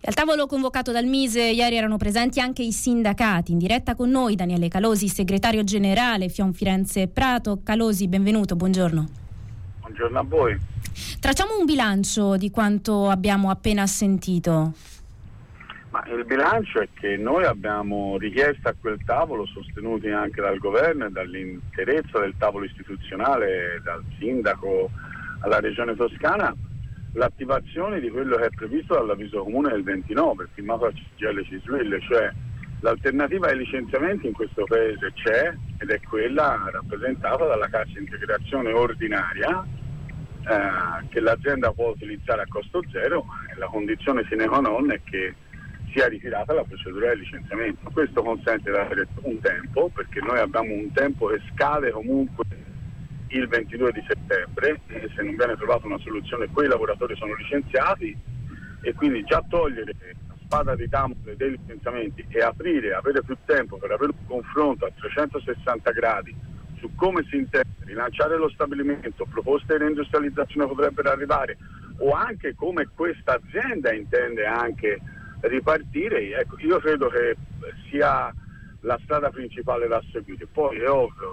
Al tavolo convocato dal Mise ieri erano presenti anche i sindacati. In diretta con noi Daniele Calosi, segretario generale FIOM Firenze Prato. Calosi, benvenuto, buongiorno. Buongiorno a voi. Tracciamo un bilancio di quanto abbiamo appena sentito. Ma il bilancio è che noi abbiamo richiesto a quel tavolo, sostenuti anche dal governo e dall'interezza del tavolo istituzionale, dal sindaco alla regione Toscana, l'attivazione di quello che è previsto dall'avviso comune del 29, firmato dal CGIL CISL, cioè l'alternativa ai licenziamenti in questo paese c'è ed è quella rappresentata dalla cassa integrazione ordinaria che l'azienda può utilizzare a costo zero, e la condizione sine qua non è che sia ritirata la procedura di licenziamento. Questo consente di avere un tempo, perché noi abbiamo un tempo che scade comunque il 22 di settembre, e se non viene trovata una soluzione quei lavoratori sono licenziati, e quindi già togliere la spada di Damocle dei licenziamenti e avere più tempo per avere un confronto a 360 gradi su come si intende rilanciare lo stabilimento, proposte di reindustrializzazione potrebbero arrivare, o anche come questa azienda intende anche ripartire, ecco, io credo che sia la strada principale da seguire. Poi è ovvio,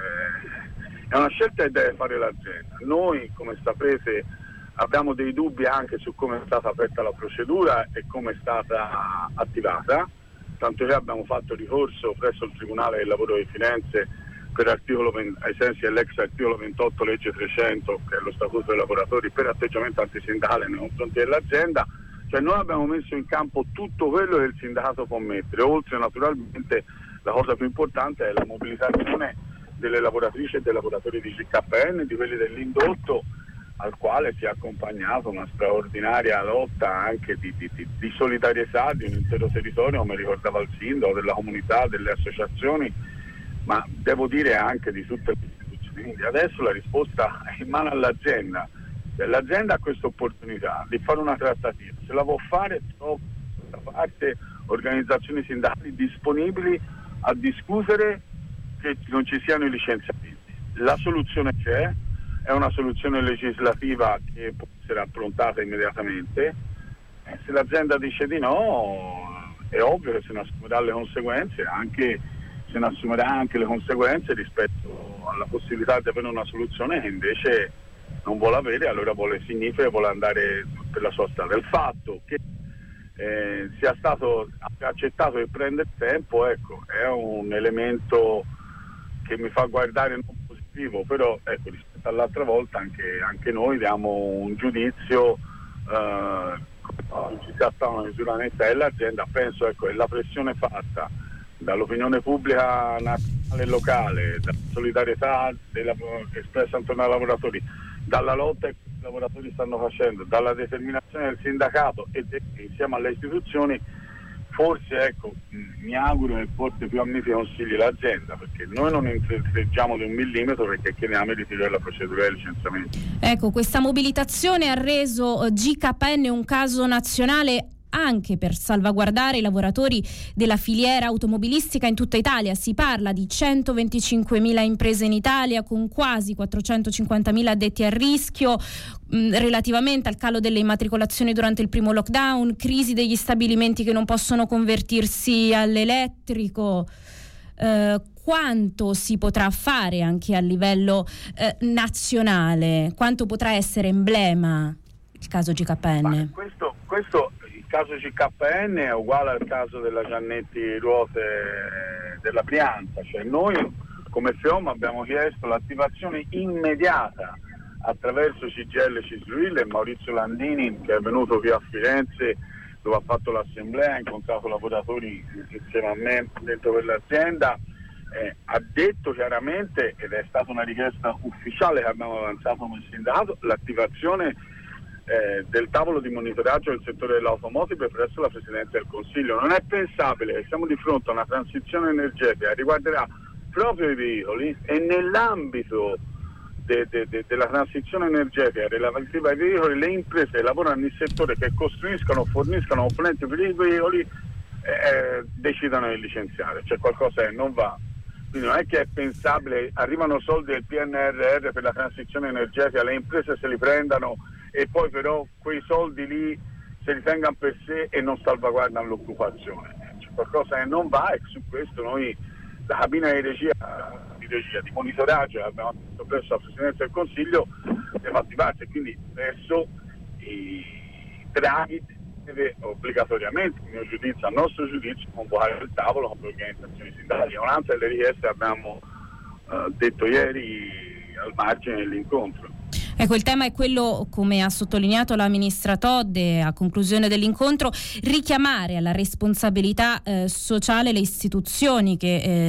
è una scelta che deve fare l'azienda. Noi, come saprete, abbiamo dei dubbi anche su come è stata aperta la procedura e come è stata attivata, tanto che abbiamo fatto ricorso presso il Tribunale del Lavoro di Firenze per ai sensi dell'ex articolo 28 legge 300, che è lo statuto dei lavoratori, per atteggiamento antisindacale nei confronti dell'azienda. Cioè noi abbiamo messo in campo tutto quello che il sindacato può mettere, oltre naturalmente la cosa più importante è la mobilitazione delle lavoratrici e dei lavoratori di GKN, di quelli dell'indotto, al quale si è accompagnata una straordinaria lotta anche di solidarietà di un intero territorio, come ricordava il sindaco, della comunità, delle associazioni, ma devo dire anche di tutte le istituzioni. Quindi adesso la risposta è in mano all'azienda. L'azienda ha questa opportunità di fare una trattativa, se la può fare, da parte organizzazioni sindacali disponibili a discutere che non ci siano i licenziamenti. La soluzione c'è, è una soluzione legislativa che può essere approntata immediatamente. Se l'azienda dice di no, è ovvio che se ne assumerà le conseguenze, se ne assumerà anche le conseguenze rispetto alla possibilità di avere una soluzione che invece non vuole avere, allora significa vuole andare per la sua strada. Il fatto che sia stato accettato e prendere tempo, ecco, è un elemento che mi fa guardare non positivo, però ecco, rispetto all'altra volta anche noi diamo un giudizio, ci sia stata una misura netta dell'azienda. Penso, ecco, è la pressione fatta dall'opinione pubblica nazionale e locale, dalla solidarietà espressa intorno ai lavoratori, dalla lotta che i lavoratori stanno facendo, dalla determinazione del sindacato e insieme alle istituzioni, forse, ecco, mi auguro che forse più a me consigli l'azienda, perché noi non intrecciamo di un millimetro, perché chiediamo di ritirare la procedura di licenziamento. Ecco, questa mobilitazione ha reso GKN un caso nazionale anche per salvaguardare i lavoratori della filiera automobilistica in tutta Italia. Si parla di 125.000 imprese in Italia, con quasi 450.000 addetti a rischio relativamente al calo delle immatricolazioni durante il primo lockdown, crisi degli stabilimenti che non possono convertirsi all'elettrico. Quanto si potrà fare anche a livello nazionale? Quanto potrà essere emblema il caso GKN? Ma questo il caso GKN è uguale al caso della Giannetti Ruote della Brianza, cioè noi come FIOM abbiamo chiesto l'attivazione immediata attraverso CGIL CISL e Maurizio Landini, che è venuto qui a Firenze dove ha fatto l'assemblea, ha incontrato lavoratori insieme a me dentro quell'azienda, ha detto chiaramente, ed è stata una richiesta ufficiale che abbiamo avanzato come sindacato, l'attivazione del tavolo di monitoraggio del settore dell'automotive presso la Presidenza del Consiglio. Non è pensabile che siamo di fronte a una transizione energetica che riguarderà proprio i veicoli, e nell'ambito della transizione energetica relativa ai veicoli le imprese che lavorano nel settore, che costruiscono o forniscono componenti per i veicoli, decidano di licenziare. C'è qualcosa che non va. Quindi non è che è pensabile, arrivano soldi del PNRR per la transizione energetica, le imprese se li prendano e poi però quei soldi lì si ritengano per sé e non salvaguardano l'occupazione. C'è qualcosa che non va, e su questo noi, la cabina di regia, di monitoraggio, abbiamo fatto presso la Presidenza del Consiglio, abbiamo attivato, e quindi adesso Draghi deve obbligatoriamente, a nostro giudizio, convocare il tavolo con le organizzazioni sindacali. È un'altra delle richieste che abbiamo detto ieri al margine dell'incontro. Ecco, il tema è quello, come ha sottolineato la ministra Todde a conclusione dell'incontro, richiamare alla responsabilità sociale le istituzioni,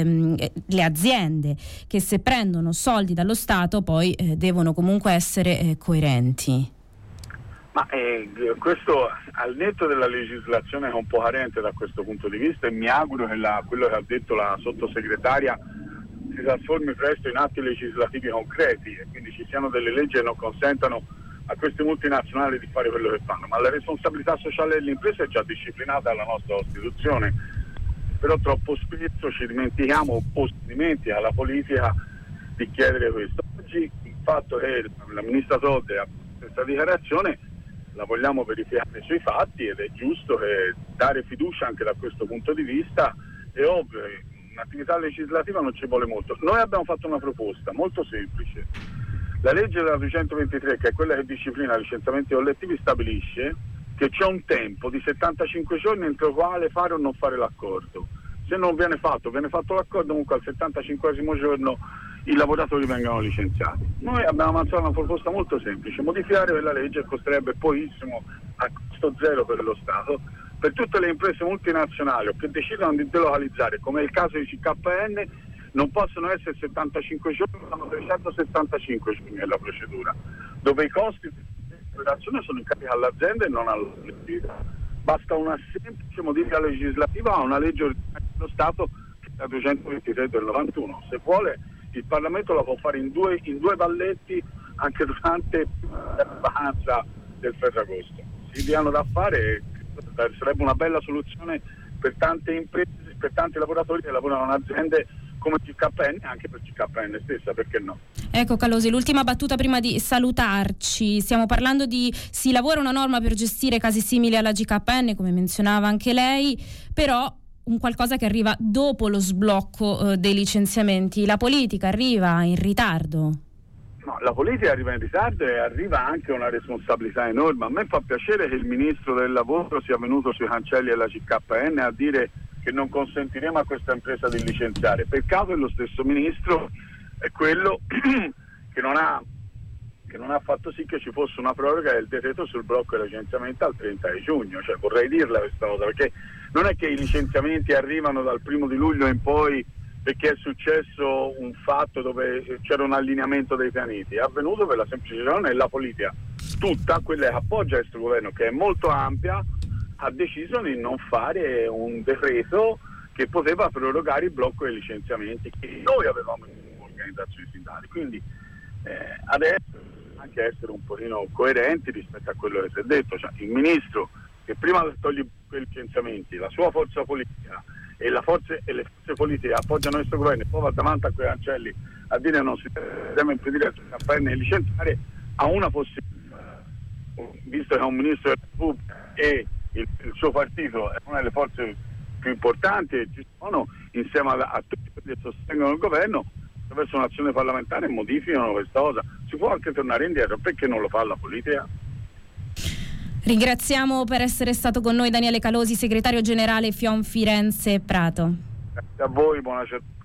le aziende che se prendono soldi dallo Stato poi devono comunque essere coerenti. Ma questo, al netto della legislazione, è un po' carente da questo punto di vista, e mi auguro che quello che ha detto la sottosegretaria si trasformi presto in atti legislativi concreti, e quindi ci siano delle leggi che non consentano a queste multinazionali di fare quello che fanno. Ma la responsabilità sociale dell'impresa è già disciplinata dalla nostra Costituzione, però troppo spesso ci dimentichiamo, o si dimentica la politica, di chiedere questo. Oggi il fatto che la ministra Todde ha questa dichiarazione la vogliamo verificare sui fatti, ed è giusto che dare fiducia anche da questo punto di vista. È ovvio, un'attività legislativa non ci vuole molto. Noi abbiamo fatto una proposta molto semplice. La legge della 223, che è quella che disciplina i licenziamenti collettivi, stabilisce che c'è un tempo di 75 giorni entro il quale fare o non fare l'accordo. Se non viene fatto l'accordo, comunque al 75esimo giorno i lavoratori vengono licenziati. Noi abbiamo avanzato una proposta molto semplice: modificare quella legge costerebbe pochissimo, a costo zero per lo Stato, per tutte le imprese multinazionali che decidono di delocalizzare, come è il caso di CKN. Non possono essere 75 giorni, ma 375 giorni nella procedura, dove i costi di operazione sono in carico all'azienda e non alla collettività. Basta una semplice modifica legislativa a una legge ordinaria dello Stato, che è la 223 del 91. Se vuole, il Parlamento la può fare in due balletti anche durante la vacanza del Ferragosto. Si diano da fare, sarebbe una bella soluzione per tante imprese, per tanti lavoratori che lavorano in aziende come CKN, anche per CKN stessa, perché no? Ecco Calosi, l'ultima battuta prima di salutarci. Stiamo parlando si lavora una norma per gestire casi simili alla GKN, come menzionava anche lei, però un qualcosa che arriva dopo lo sblocco dei licenziamenti. La politica arriva in ritardo. No, la politica arriva in ritardo e arriva anche una responsabilità enorme. A me fa piacere che il ministro del lavoro sia venuto sui cancelli della CKN a dire che non consentiremo a questa impresa di licenziare. Peccato che lo stesso ministro è quello che non ha fatto sì che ci fosse una proroga del decreto sul blocco dei licenziamenti al 30 di giugno. Cioè, vorrei dirla questa cosa, perché non è che i licenziamenti arrivano dal 1 di luglio in poi perché è successo un fatto dove c'era un allineamento dei pianeti. È avvenuto per la semplice ragione che la politica, tutta quella che appoggia questo governo, che è molto ampia, ha deciso di non fare un decreto che poteva prorogare il blocco dei licenziamenti che noi avevamo in organizzazioni sindacali. Quindi adesso anche essere un pochino coerenti rispetto a quello che si è detto. Cioè, il ministro che prima toglie quei licenziamenti, la sua forza politica e le forze politiche appoggiano questo governo, e poi va davanti a quei cancelli a dire non si deve impedire al CKN di licenziare, ha una possibilità, visto che è un ministro della Repubblica e il suo partito è una delle forze più importanti e ci sono, insieme a tutti quelli che sostengono il governo, attraverso un'azione parlamentare modificano questa cosa. Si può anche tornare indietro, perché non lo fa la politica? Ringraziamo per essere stato con noi Daniele Calosi, segretario generale FIOM Firenze Prato. Grazie a voi, buona giornata.